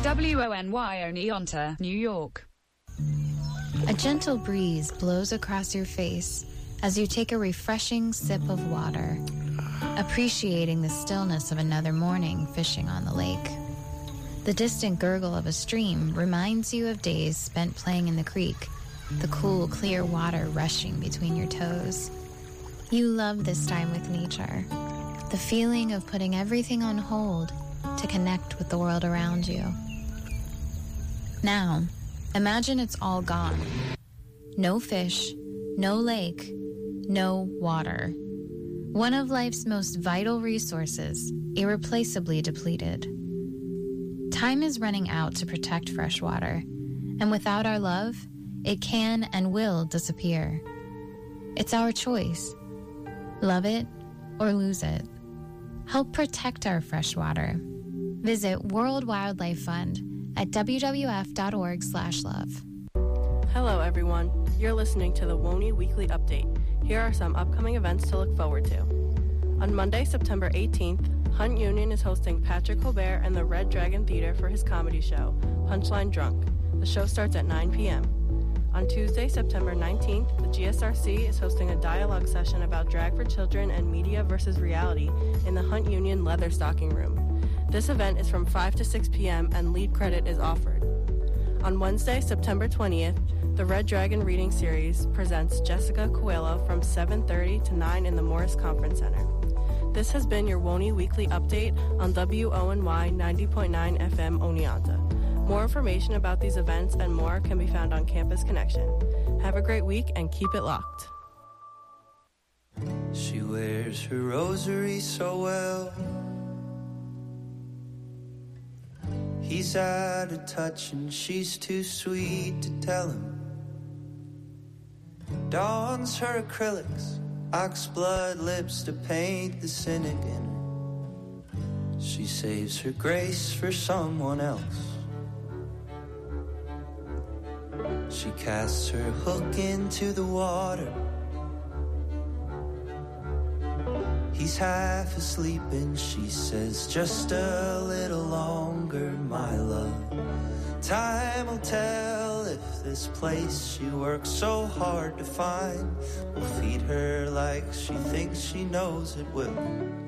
WONY Oneonta, New York. A gentle breeze blows across your face as you take a refreshing sip of water, appreciating the stillness of another morning fishing on the lake. The distant gurgle of a stream reminds you of days spent playing in the creek, the cool, clear water rushing between your toes. You love this time with nature, the feeling of putting everything on hold to connect with the world around you. Now, imagine it's all gone. No fish, no lake, no water. One of life's most vital resources, irreplaceably depleted. Time is running out to protect fresh water, and without our love, it can and will disappear. It's our choice. Love it or lose it. Help protect our fresh water. Visit World Wildlife Fund at wwf.org/love. Hello, everyone. You're listening to the WONY Weekly Update. Here are some upcoming events to look forward to. On Monday, September 18th, Hunt Union is hosting Patrick Colbert and the Red Dragon Theater for his comedy show, Punchline Drunk. The show starts at 9 p.m. On Tuesday, September 19th, the GSRC is hosting a dialogue session about drag for children and media versus reality in the Hunt Union Leather Stocking Room. This event is from 5 to 6 p.m. and lead credit is offered. On Wednesday, September 20th, the Red Dragon Reading Series presents Jessica Coelho from 7:30 to 9 in the Morris Conference Center. This has been your WONY Weekly Update on WONY 90.9 FM Oneonta. More information about these events and more can be found on Campus Connection. Have a great week and keep it locked. She wears her rosary so well. He's out of touch and she's too sweet to tell him. Dons her acrylics, oxblood lips to paint the cynic in her. She saves her grace for someone else. She casts her hook into the water. He's half asleep and she says, just a little longer, my love. Time will tell if this place she works so hard to find will feed her like she thinks she knows it will.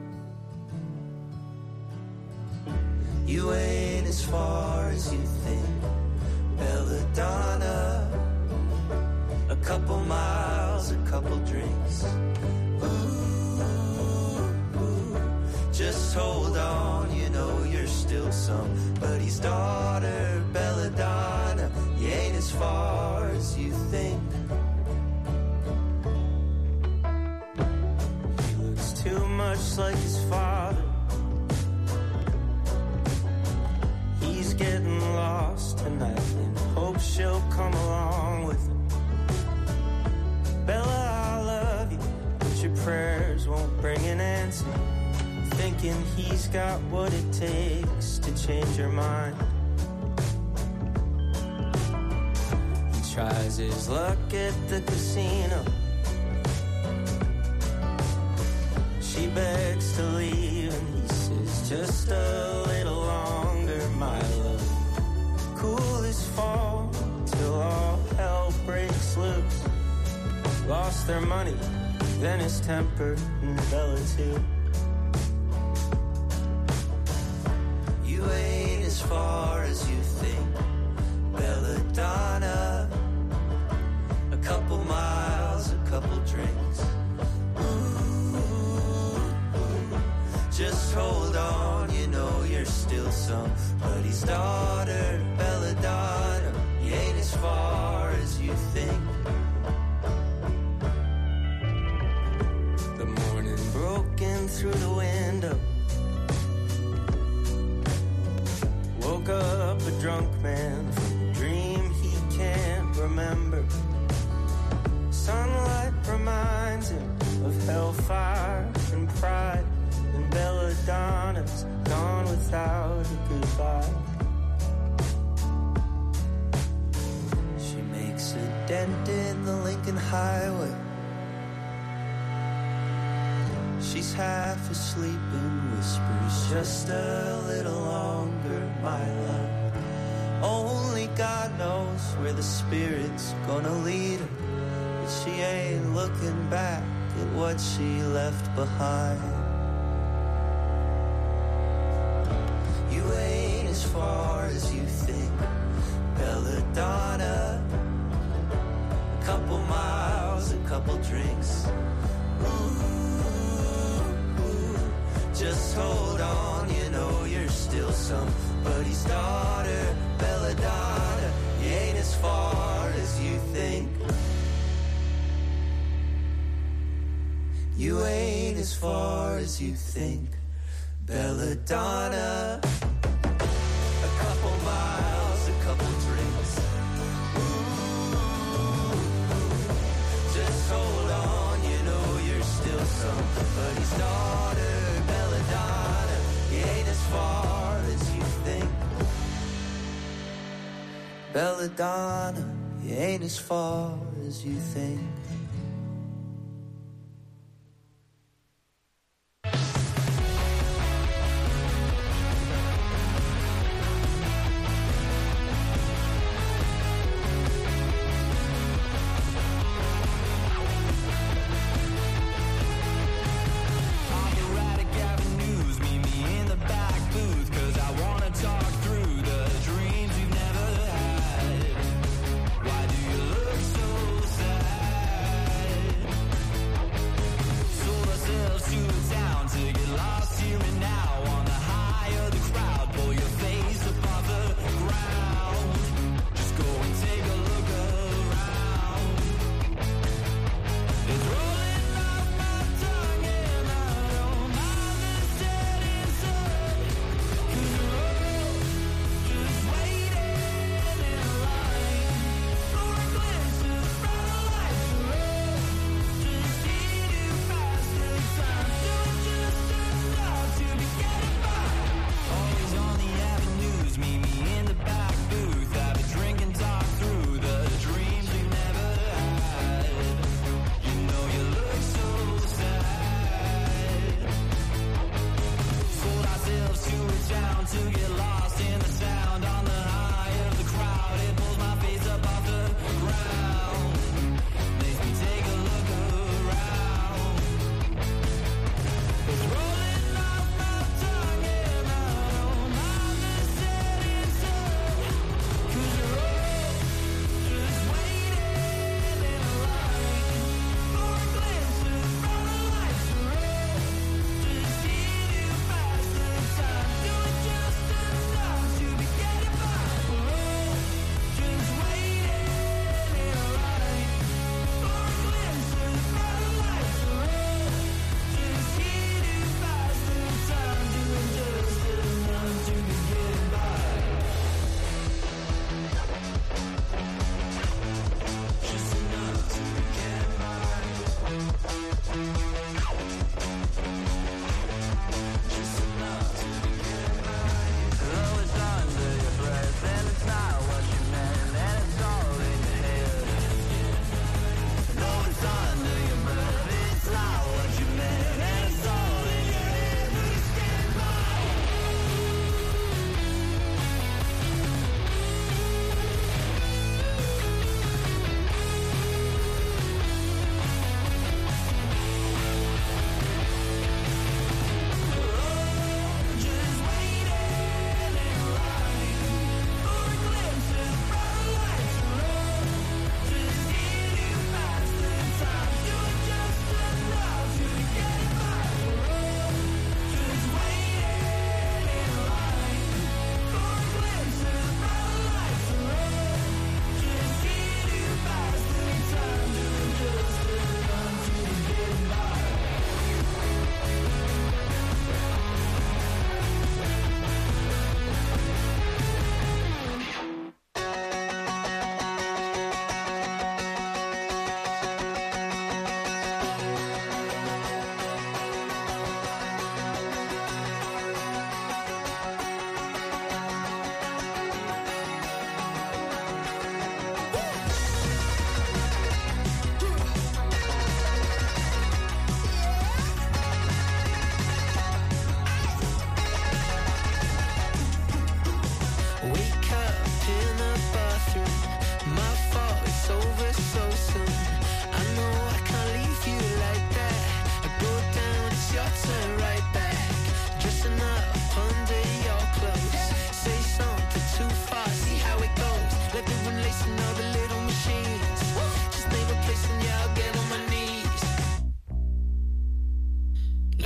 You ain't as far as you think, Belladonna. A couple miles, a couple drinks. Just hold on, you know you're still somebody's daughter, Belladonna. You ain't as far as you think. He looks too much like his father. He's getting lost tonight and hopes she'll come along with him. Bella, I love you, but your prayers won't bring an answer. Thinking he's got what it takes to change her mind. He tries his luck at the casino. She begs to leave and he says, just a little longer, my love. Cool as fall till all hell breaks loose. Lost their money, then his temper, and Bella too. You ain't as far as you think, Belladonna. A couple miles, a couple drinks. Ooh, just hold on, you know you're still somebody's daughter, Belladonna. You ain't as far as you think. The morning broke in through the window. Woke up a drunk man from a dream he can't remember. Sunlight reminds him of hellfire and pride, and Belladonna's gone without a goodbye. She makes a dent in the Lincoln Highway. She's half asleep and whispers, just a little longer, my love. Only God knows where the Spirit's gonna lead her, but she ain't looking back at what she left behind. You ain't as far as you think, Belladonna. A couple miles, a couple drinks. Just hold on, you know you're still somebody's daughter, Belladonna. You ain't as far as you think. You ain't as far as you think, Belladonna. A couple miles, a couple drinks. Just hold on, you know you're still somebody's daughter, Belladonna. You ain't as far as you think, Belladonna. You ain't as far as you think. Why do you look so sad?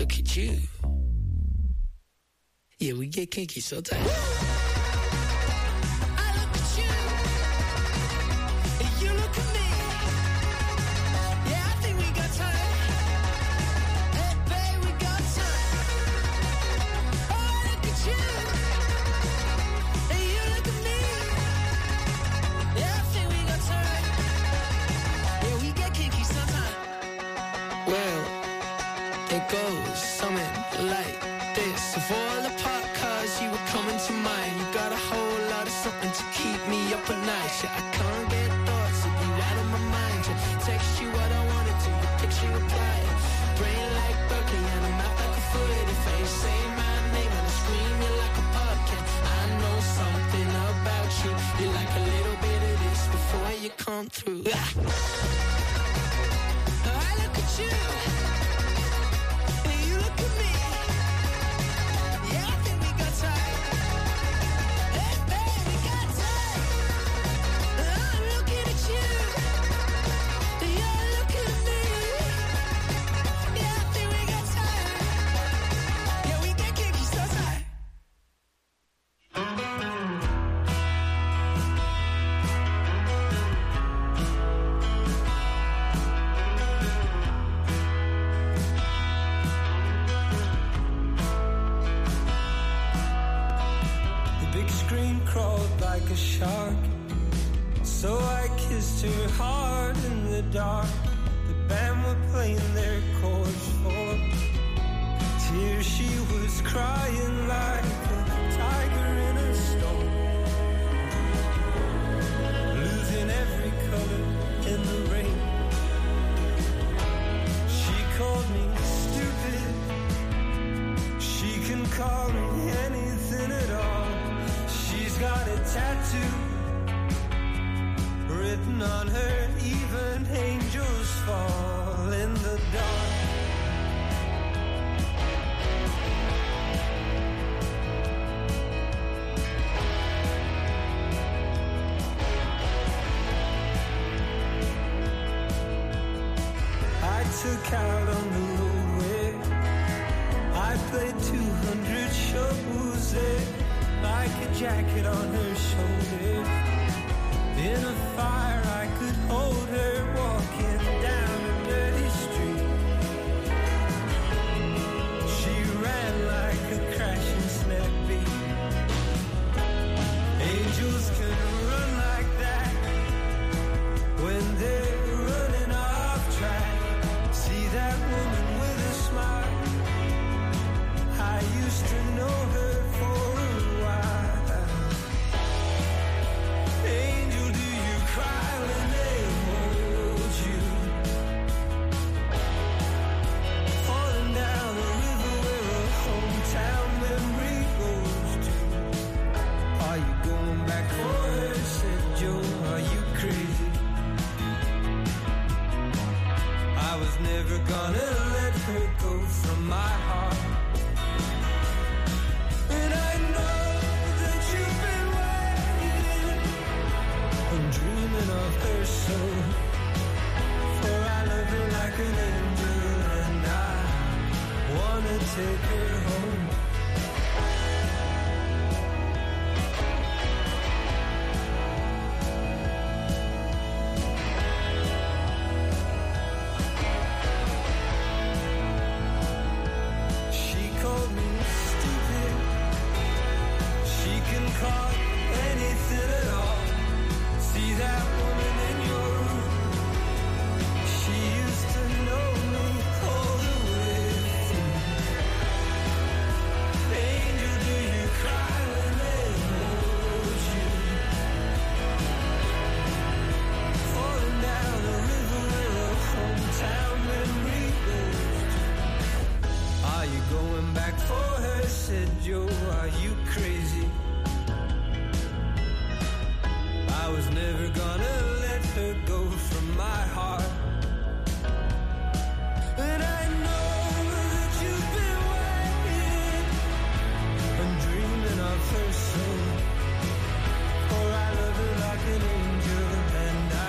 look at you. Yeah, we get kinky so tight. I can't get thoughts of you out of my mind. Text you what I wanted to, your picture reply. Brain like Berkeley and a mouth like a foot. If I ain't say my name and I scream you like a pumpkin, I know something about you. You like a little bit of this before you come through. I look at you. So I kissed her hard in the dark. The band were playing their chords for tears. She was crying like a tiger in a storm, losing every color in the rain. She called me stupid. She can call me anything at all. She's got a tattoo written on her, even angels fall in the dark. I took out on the roadway, I played 200 shows there, like a jacket on her shoulder. In a fire I could hold her, walking down a dirty street. She ran like a crashing snap beat. Angels can run like that when they're running off track. See that woman with a smile, I used to know her for a while. Cry when they hold you, falling down the river where a hometown memory goes to. Are you going back for her? Said Joe, are you crazy? I was never gonna let her go from my heart. And I know that you've been waiting, I'm dreaming of her so, for I love her like an angel and I wanna take her home. She called me stupid. She can call anything at all. See that woman in your room? She used to know me all the way through. Angel, do you cry when they hold you? Falling down the river where a hometown memory goes to. Are you going back for her? Said Joe, are you crazy? I was never gonna let her go from my heart. And I know that you've been waiting, I'm dreaming of her soon. For I love her like an angel and I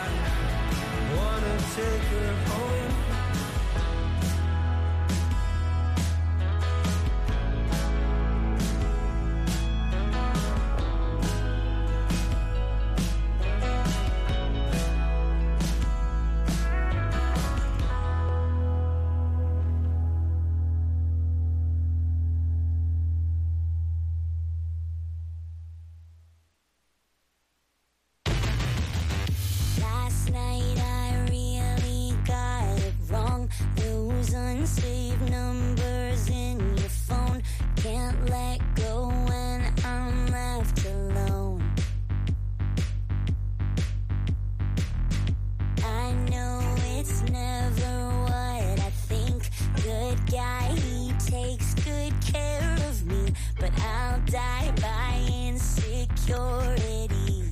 wanna take her home. There's unsaved numbers in your phone. Can't let go when I'm left alone. I know it's never what I think. Good guy, he takes good care of me, but I'll die by insecurity.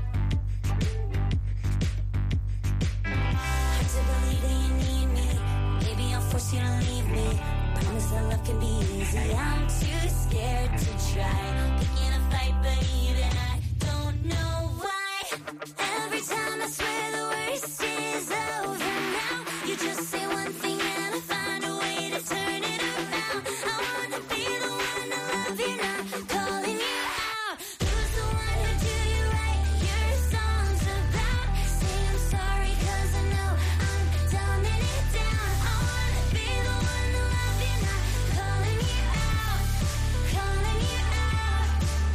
Hard to believe that you need me. Maybe I'll force you to leave me. Promise that love can be easy. I'm too scared to try. Picking a fight, but even I don't know why. Every time I swear the worst is over now, you just say one thing and I find a way to turn it around. I wanna be the one to love you, not calling you out. Who's the one who do you right? Your song's about. Say I'm sorry 'cause I know I'm dumbing it down. I wanna be the one to love you, not calling you out, calling you out.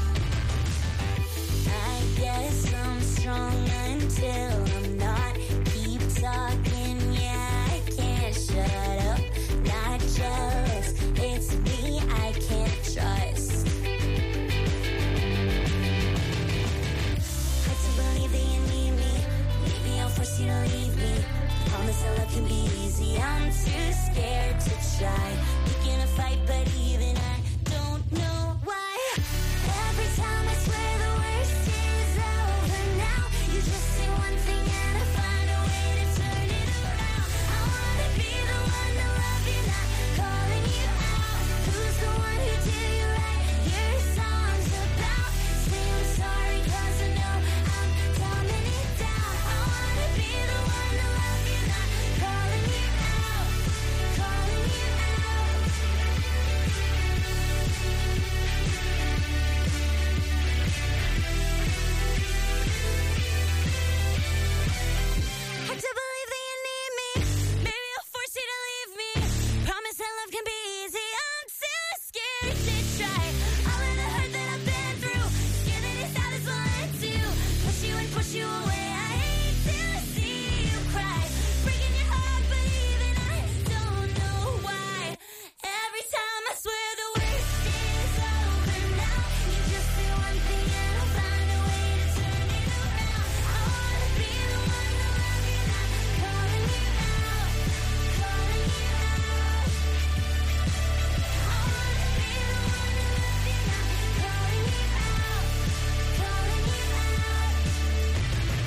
I guess I'm strong until I'm not. Keep talking, yeah, I can't shut up. Not jealous, it's me I can't trust. Hard to believe that you need me. Maybe I'll force you to leave me. Promise that love can be easy. I'm too scared to try. Picking a fight, but even I don't know why. Every time I swear the worst is over now, you just say one thing and I find a way to turn it around. I wanna be the one to love you, not calling you out. Who's the one who did you right? Your song's about. Say I'm sorry 'cause I know I'm dumbing it down. I wanna be the one to love you, not calling you out, calling you out. Hard to believe that you need me. Maybe I'll force you to leave me. Promise that love can be easy. I'm too scared to try. All of the hurt that I've been through, scared that it's not as wanted to. Push you and push you away. I hate to see you cry. Breaking your heart, but even I don't know why. Every time I swear the worst is over now, you just say one thing and I'll find a way to turn it around. I wanna be the one to love you, not calling you out, calling you out. I wanna be the one to love you, not calling you out, calling you out.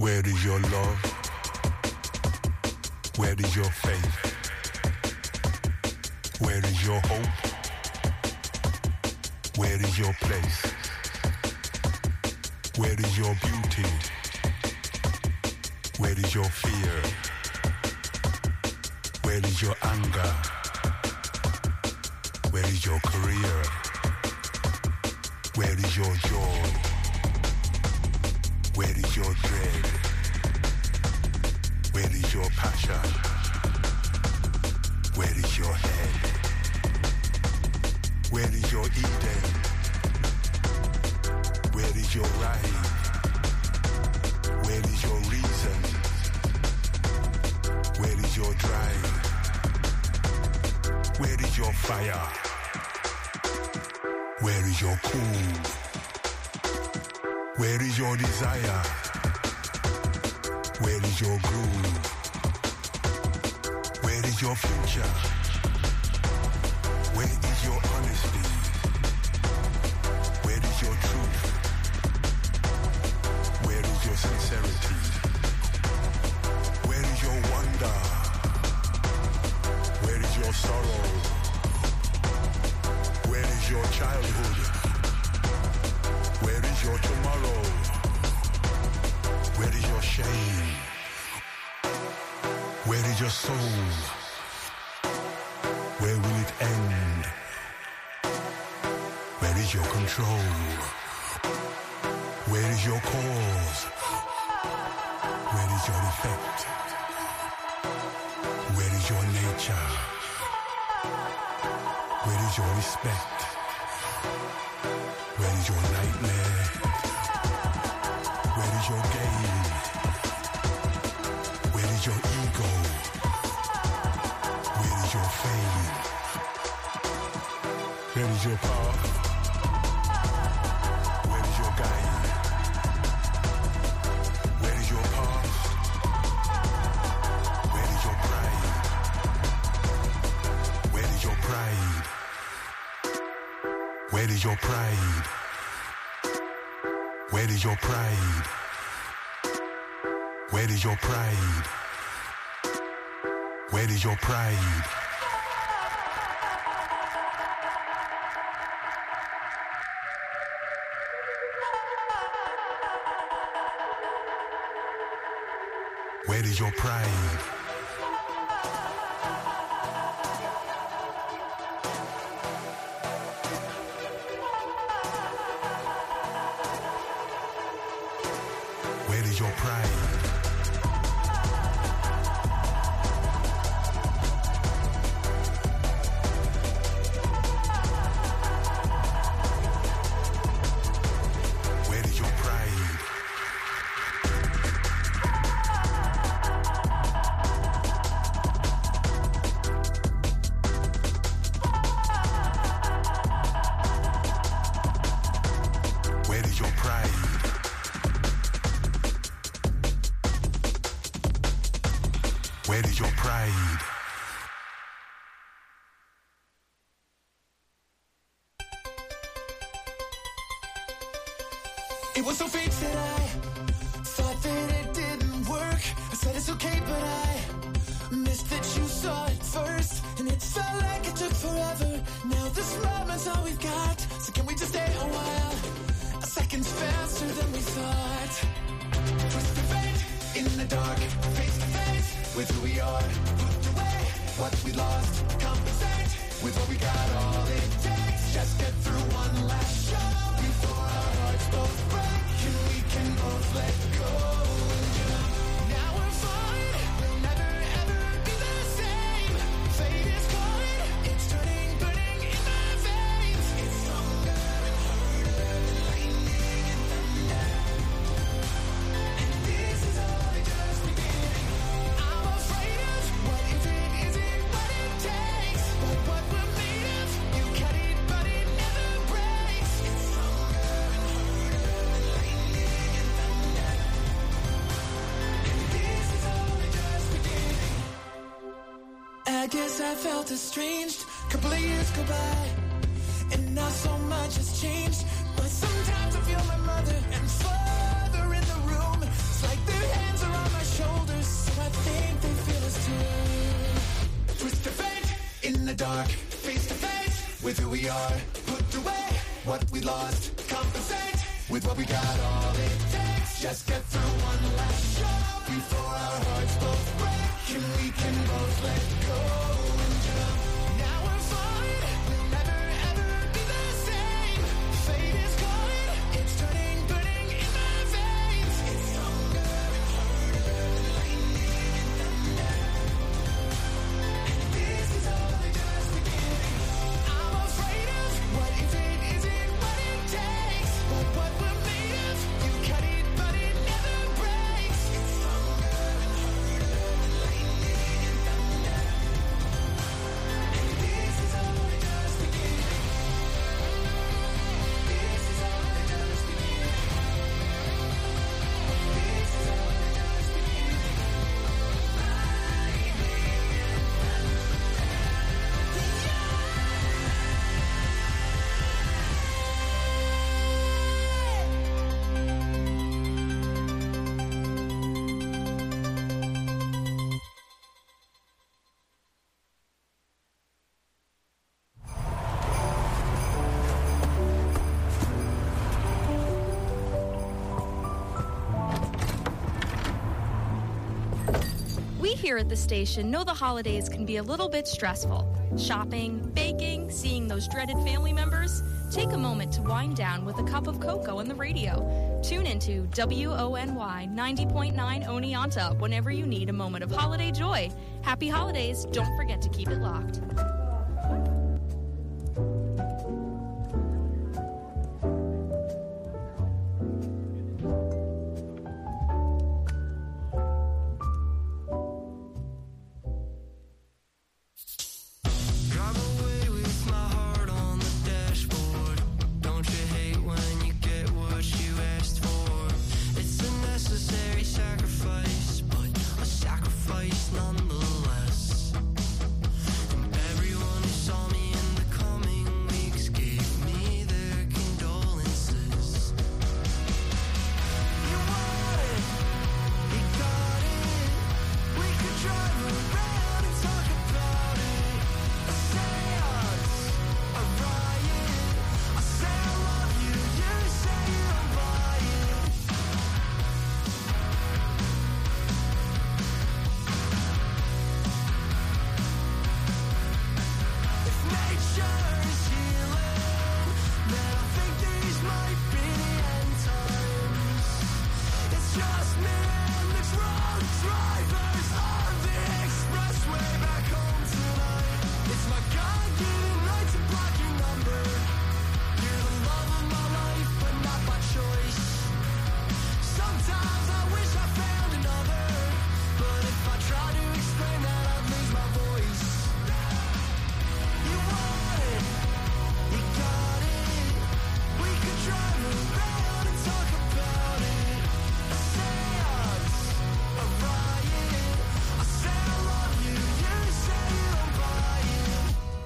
Where is your love? Where is your faith? Where is your hope? Where is your place? Where is your beauty? Where is your fear? Where is your anger? Where is your career? Where is your joy? Where is your dread? Where is your passion? Where is your head? Where is your Eden? Where is your right? Where is your reason? Where is your drive? Where is your fire? Where is your cool? Where is your desire? Where is your groove? Where is your future? Where is your honesty? Where is your truth? Where is your sincerity? Where is your wonder? Where is your sorrow? Where is your childhood? Where is your tomorrow? Where is your shame? Where is your soul? Where will it end? Where is your control? Where is your cause? Where is your effect? Where is your nature? Where is your respect? Where is your nightmare? Where is your gain? Where is your ego? Where is your fame? Where is your path? Where is your guide? Where is your past? Where is your pride? Where is your pride? Where is your pride? Where is your pride? Where is your pride? Where is your pride? Where is your pride? Where is your pride? Where is your pride? Where is your pride? Where is your pride? It was so fake that I thought that it didn't work. I said it's okay, but I missed that you saw it first. And it felt like it took forever. Now this moment's all we've got. So can we just stay a while? A second's faster than we thought. Twist the fate in the dark, face to face with who we are. Put away what we lost, compensate with what we got. All it takes, just get through one last show before our hearts both break and we can both let go. Now we're fine, we'll never ever be the same. Fate is calling, it's turning, burning in my veins. It's stronger and harder than lightning and thunder. And this is only just beginning. I'm afraid of what if it isn't what it takes. But what we're made of, you cut it, but it never breaks. It's stronger and harder than lightning and thunder. And this is only just beginning. I guess I felt estranged. Couple of years go by, and now so much has changed. But sometimes I feel my mother and father in the room. It's like they're Twist of fate in the dark, face to face with who we are. Put away what we lost, compensate with what we got. All it takes, just get through one last show before our hearts both break and we can both let go and jump. Now we're falling, we'll never ever be the same. Fate is calling, it's turning, burning in my veins. It's stronger and harder than lightning and thunder. And this is only just beginning. I'm afraid of what if it isn't what it takes. But what we're made of, you cut it but it never breaks. It's stronger and harder than lightning and thunder. And this is only just beginning. This is only just beginning. This is only just beginning. We here at the station know the holidays can be a little bit stressful. Shopping, baking, seeing those dreaded family members. Take a moment to wind down with a cup of cocoa on the radio. Tune into WONY 90.9 Oneonta whenever you need a moment of holiday joy. Happy holidays. Don't forget to keep it locked. Drive away with my heart on the dashboard. Don't you hate when you get what you asked for? It's a necessary sacrifice, but a sacrifice nonetheless. And everyone who saw me in the coming weeks gave me their condolences. You want it, you got it. We could drive around and talk about it. A seance, a riot. I say I love you, you say you don't buy it. If nature is healing, then I think these might be the end times. It's just me and the drunk drivers on the expressway back home tonight. It's my God-given right to block your number. You're the love of my life, but not by choice. Sometimes I wish I found another, but if I try to explain that, I'd lose my voice. You want it, you got it. We could drive around and talk about it. A seance, a riot. I say I love you, you say you don't buy it.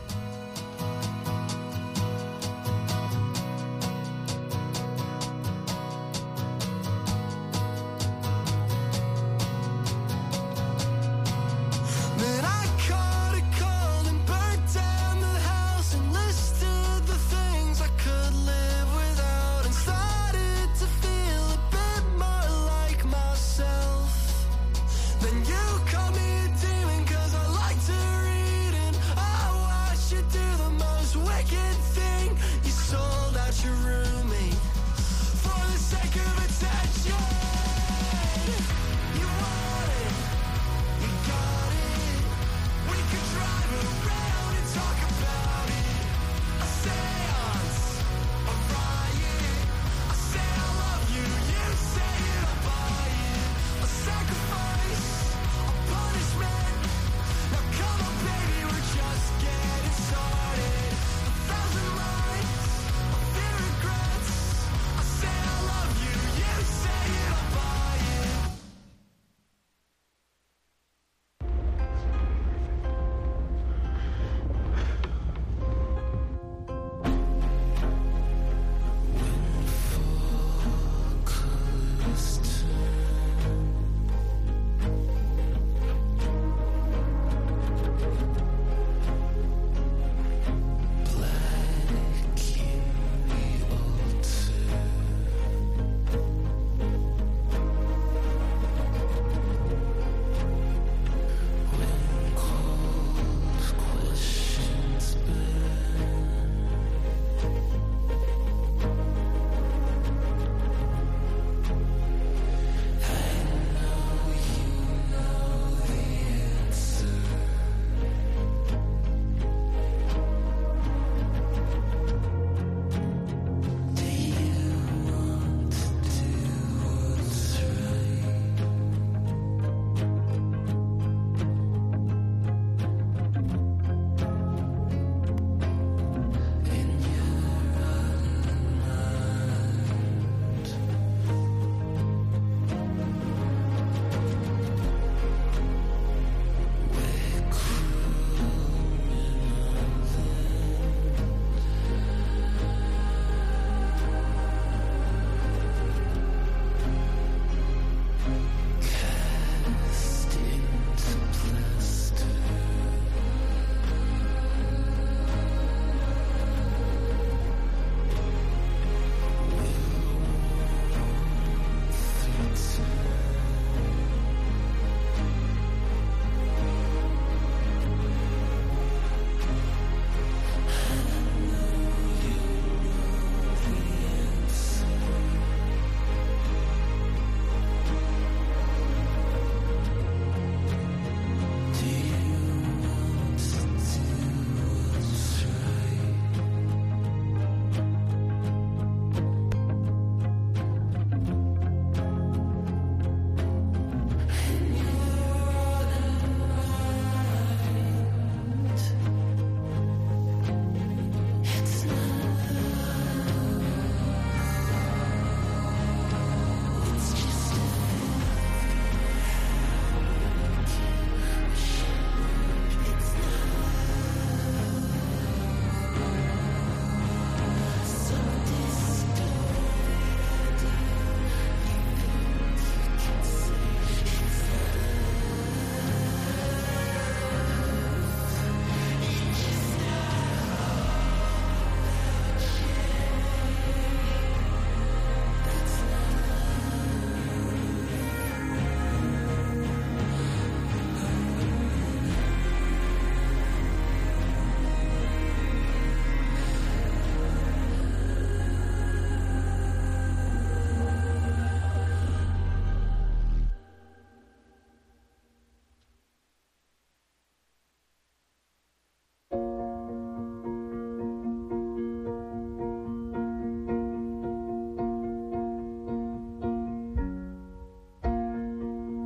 Then I caught a cold and burnt down the house and listed the things I could live without and started to feel a bit more like myself. Then you called me a demon 'cause I like to read and I watched you do the most wicked thing. You sold out your roommate for the sake of attention. You want it, you got it. We could drive around and talk about it. A seance, a riot. I say I love you, you say you don't buy it. A sacrifice, a punishment. Now come on, baby, we're just getting started. 1,000 lines of fear regrets. I say I love you, you say you don't buy it.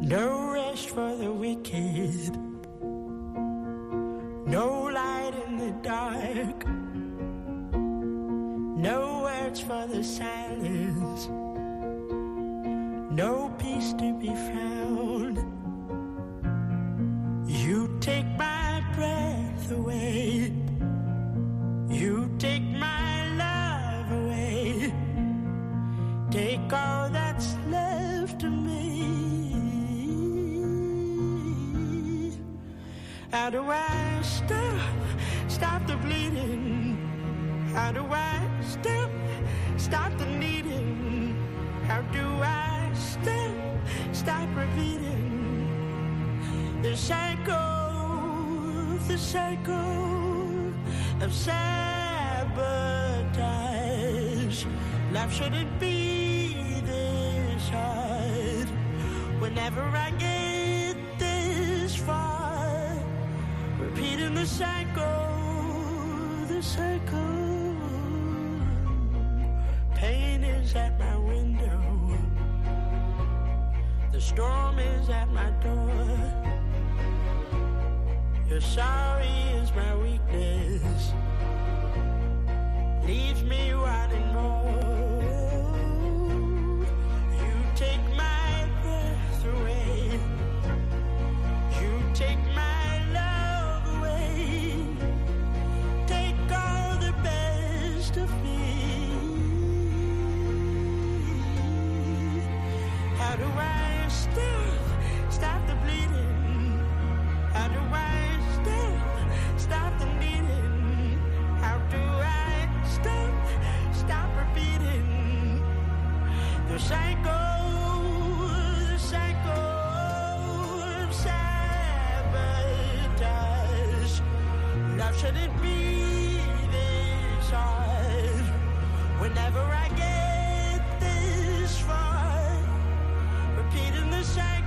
No rest for the wicked, no light in the dark, no words for the silence, no peace to be found. You take my breath away, you take my love away, take all that's left of me. How do I stop the bleeding? How do I stop the needing? How do I stop repeating the cycle of sabotage? Life shouldn't be this hard. Whenever I get this far, repeating the cycle. Pain is at my window, the storm is at my door. Your sorry is my weakness, leaves me wanting more. You take my breath away, you take my love away, take all the best of me. How do I stop the bleeding? How do I stop the needing? How do I stop repeating the cycle of sabotage? Love shouldn't be this hard. Whenever I get this far, repeating the cycle.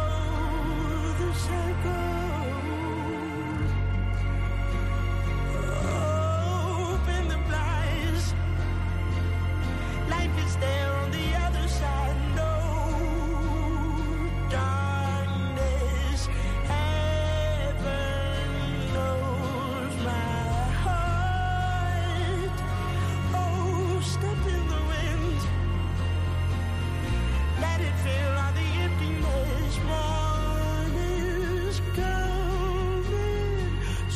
Open the blinds. Life is there on the other side. No darkness. Heaven knows my heart. Oh, step in the wind. Let it fill all the emptiness. Morn is coming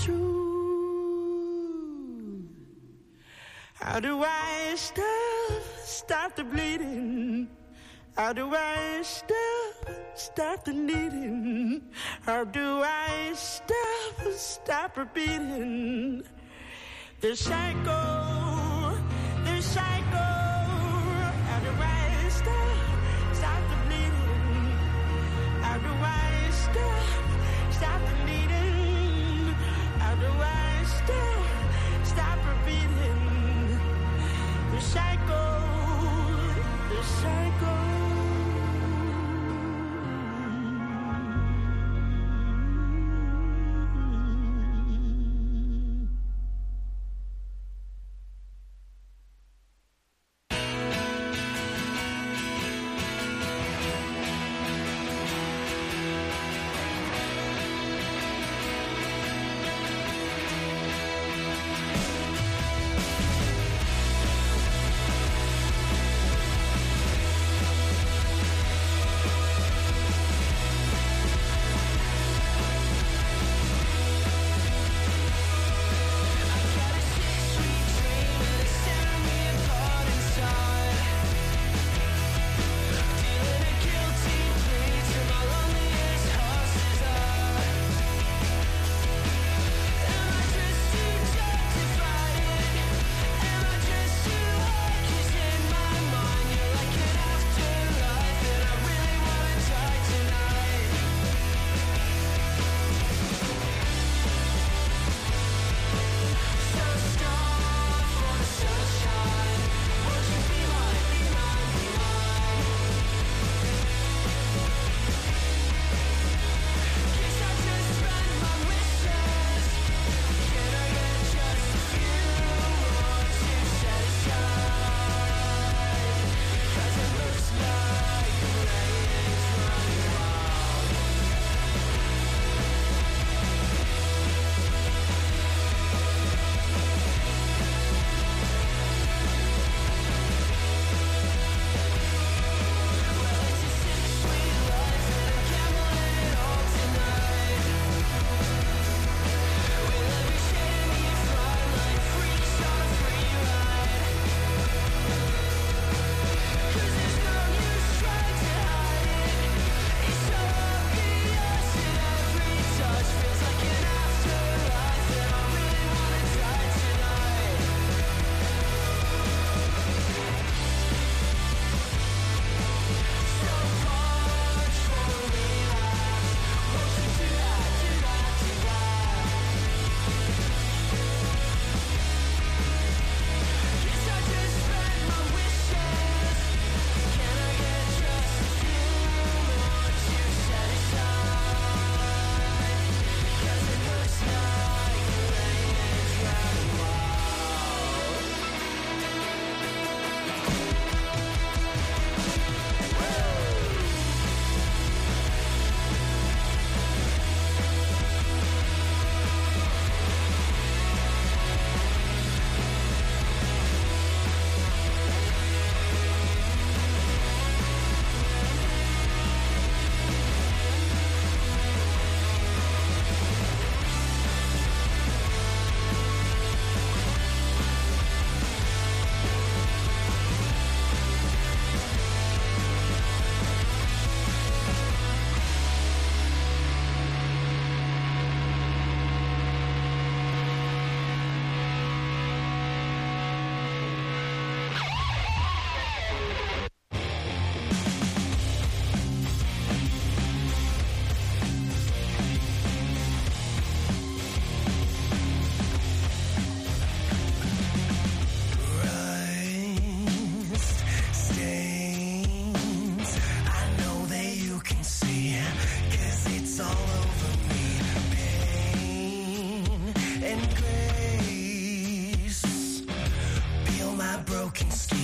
soon. How do I stop the bleeding? How do I stop the needing? How do I stop repeating the cycle? How do I stop the bleeding? How do I stop the needing? How do I stop repeating the cycle?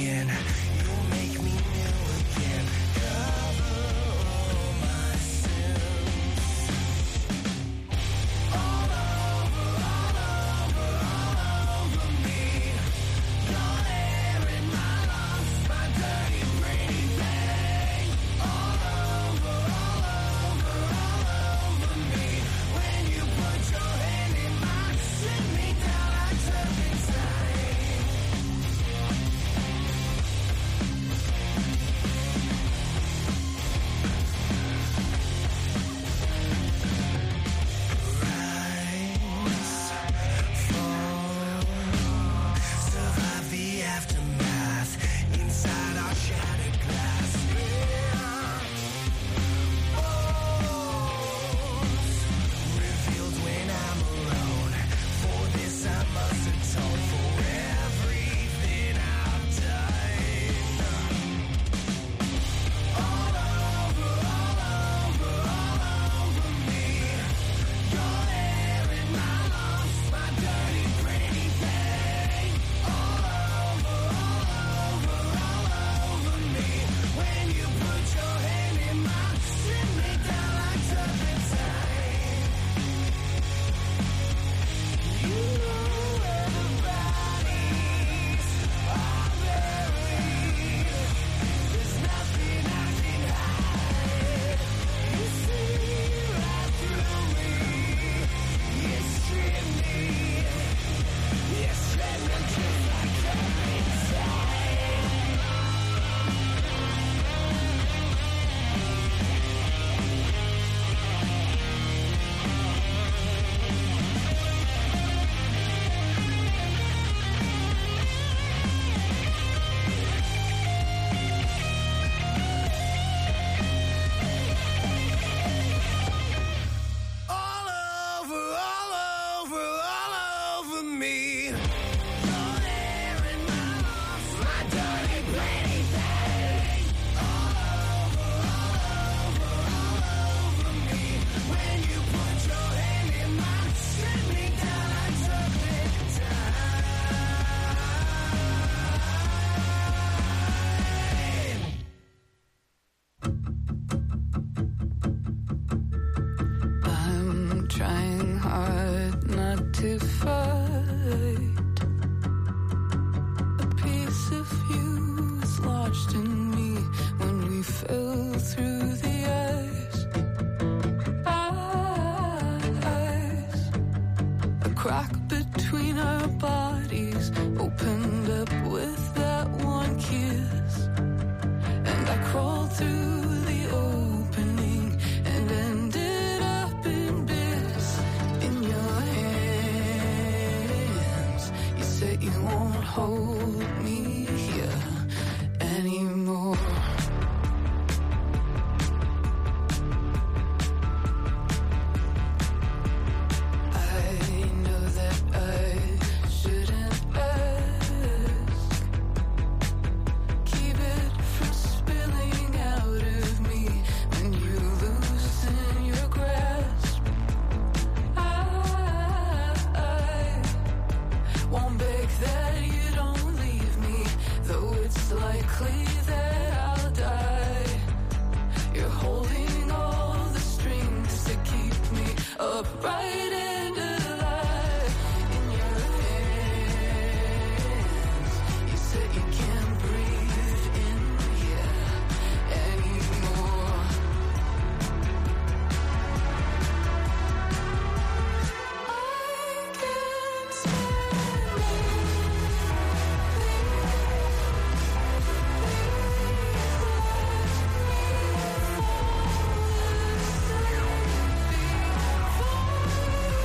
again. You'll make me new again. Cover all my sins. All over me. Your hair in my lungs, my dirty, pretty thing. All over me. When you put your hand in mine, sit me down like turpentine. Rise, fall, survive the aftermath inside our shattered glass. Revealed when I'm alone. For this I must atone for everything I've done. All over me. Your hair in my lungs, my dirty, pretty thing. All over me. When you put your hand in mine, sit me down like turpentine. You know where the bodies are buried. There's nothing I can hide. You see right through me. You strip me. You strip me just like turpentine. All over me. Your hair in my lungs, my dirty, pretty thing. All over me. When you put your hand in mine, sit me down like turpentine. I'm trying hard not to fight. A piece of you is lodged in me when we fell through the ice. A crack between our bodies opened up with that one kiss. And I crawled through the opening and ended up in bits in your hands. You said you won't hold me here anymore. I know that I shouldn't ask. Keep it from spilling out of me when you loosen your grasp. I won't beg that you don't leave me, though it's likely that I'll die. You're holding all the strings to keep me upright and alive in your hands. You said you can't breathe in here anymore. I can't stand it.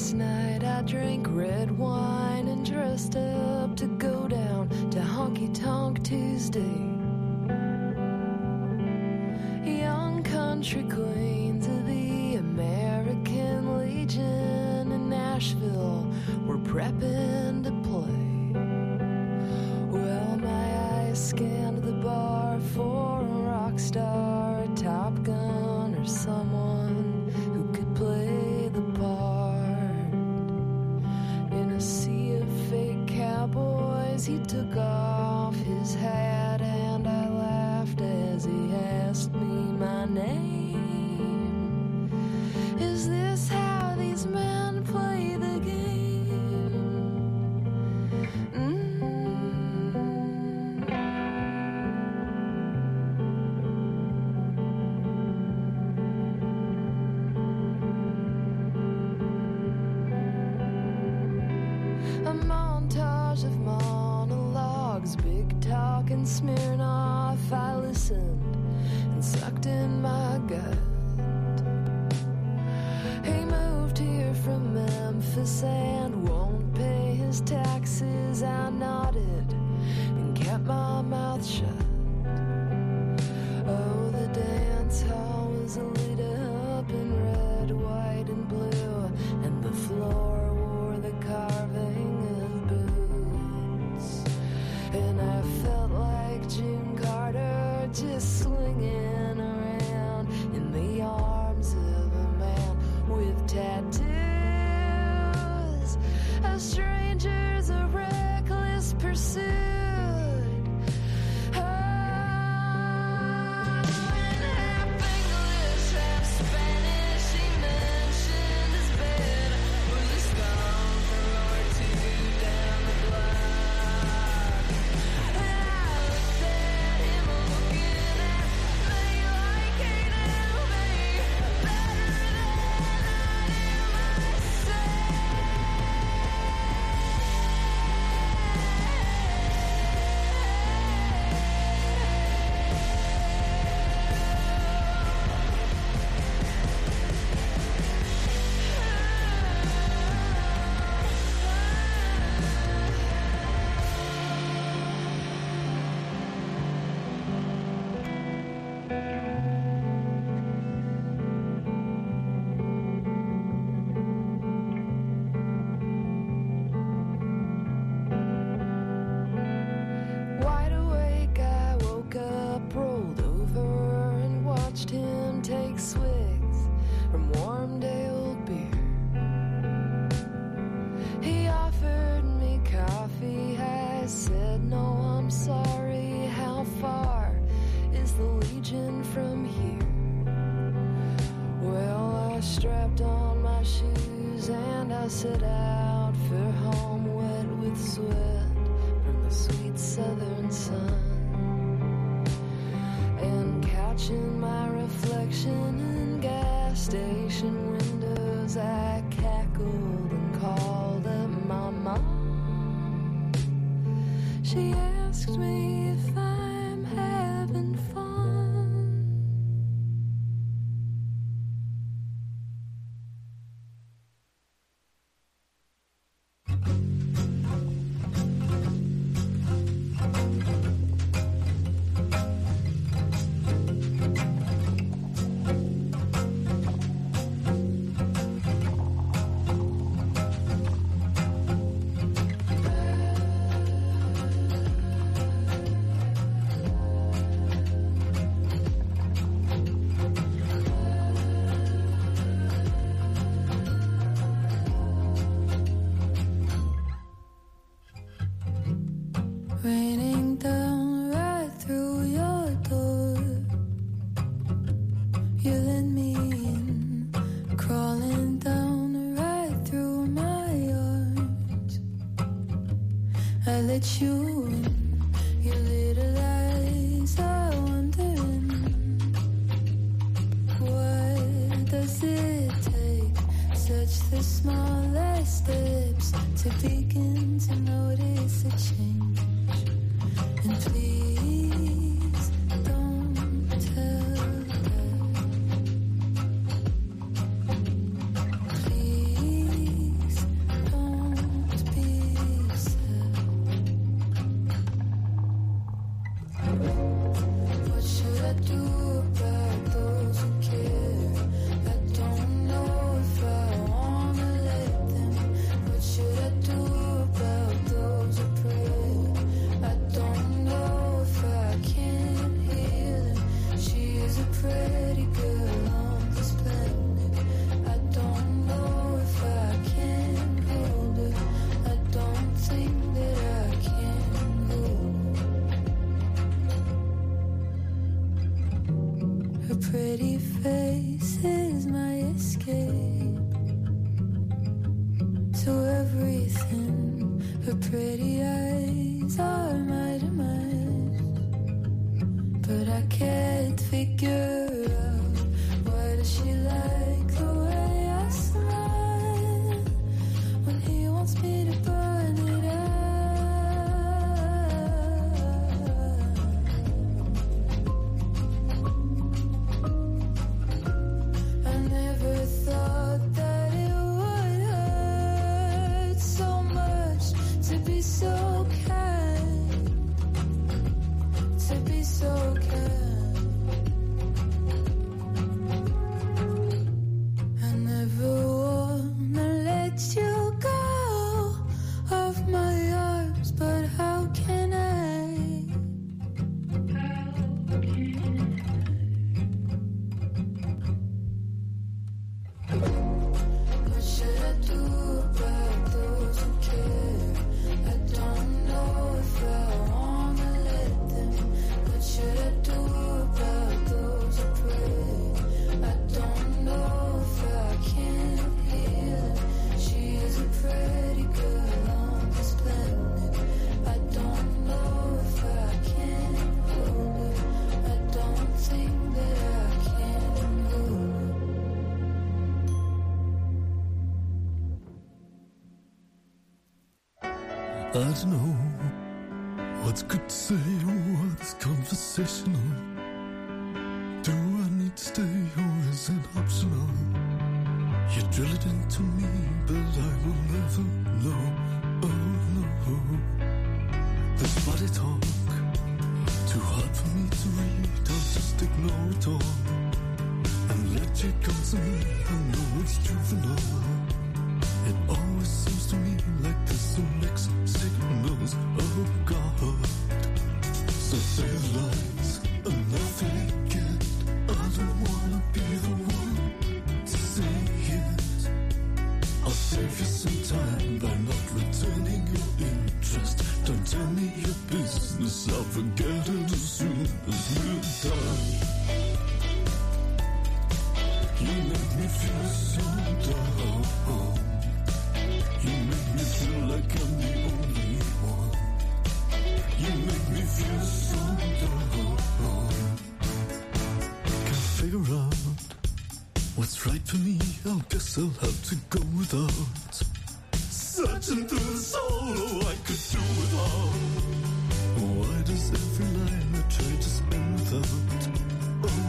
Last night I drank red wine and dressed up to go down to Honky Tonk Tuesday. Young country queens of the American Legion in Nashville were prepping to play. Well, my eyes scanned the bar for a rock star, a Top Gun, or someone who could play the part. In a sea of fake cowboys, he took off his hat and I laughed as he asked me my name. Is this how these men play the game? A montage of monologues, big talk and Smirnoff. I listened and sucked in my gut. He moved here from Memphis and won't pay his taxes. I nodded and kept my mouth shut. Oh, the dance hall was lit up in red, white, and blue, and the floor wore the carving of boots. And I felt like June Carter, just swinging around in the arms of a man with tattoos. A stranger's a reckless pursuit. Oh, in half English, half Spanish, he mentioned his bed was a stone throw or two down the block. And I looked at him, looking at me like he knew me better than I knew myself. Wide awake, I woke up, rolled over, and watched him take swigs from Warmdale beer. He offered me coffee. I said, no, I'm sorry. How far is the Legion from here? Well, I strapped on my shoes and I set out for home, wet with sweat from the sweet southern sun. And catching my reflection in gas station windows, I cackled and called up my mom. She asked me if I'm having fun. Raining down right through your door. You let me in, crawling down right through my arms. I let you in, your little eyes are wondering. What does it take? Such the smallest steps to begin to notice a change. And please don't tell them. Please pretty face is my escape to everything. Her pretty eyes are my demise, but I can't figure out why does she like the way I smile when he wants me to burn it out. I never thought that it would hurt so much to be so kind, to be so kind. I never wanna let you go of my arms, but how can I? What should I do about those who care? I don't know if I wanna let them. What should I do about those who pray? I don't know if I can heal it. She is a pretty girl on this planet. I don't know if I can hold her. I don't think that I can hold her. I don't know what's good to say or what's conversational. Do I need to stay or is it optional? You drill it into me, but I will never know. Oh no, this body talk too hard for me to read. I'll just ignore it all and let you come to me. I know it's juvenile. It always seems to me like there's some mixed signals. Oh God, so say the lies and I fake it. I don't wanna be the one to say it. I'll save you some time by not returning your interest. Don't tell me your business, I'll forget it as soon as we're done. You make me feel so dumb. You make me feel like I'm the only one. You make me feel so dumb. Can't figure out what's right for me. I guess I'll have to go without. Searching through the soul, oh, I could do without. Why does every line I try to spend without? Oh,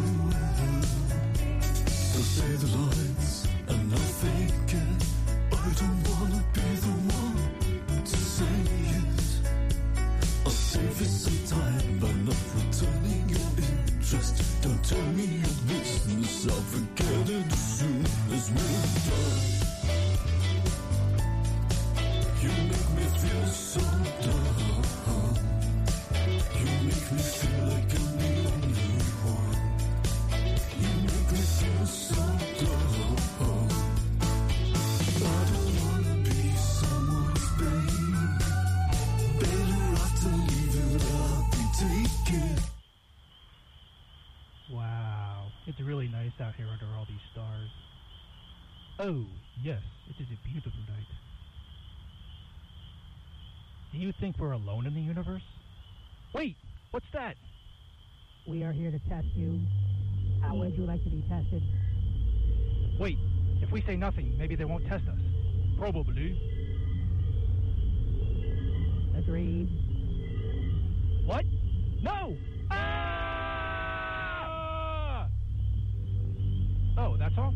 so say the lines and I'll fake it. I don't wanna be the one to say it. I'll save you some time by not returning your interest. Don't tell me your business, I'll forget it as soon as we're done. You make me feel so dumb. You make me feel like I'm the only one. You make me feel so dumb. I don't wanna be someone's babe. Better off to leave it, I'll be taken. Wow, it's really nice out here under all these stars. Oh, yes, it is a beautiful night. Do you think we're alone in the universe? Wait, what's that? We are here to test you. How would you like to be tested? Wait, if we say nothing, maybe they won't test us. Probably. Agreed. What? No! Ah! Oh, that's all?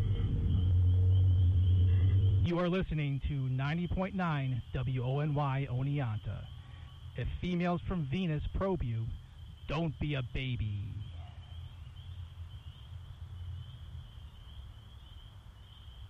You are listening to 90.9 WONY Oneonta. If females from Venus probe you, don't be a baby.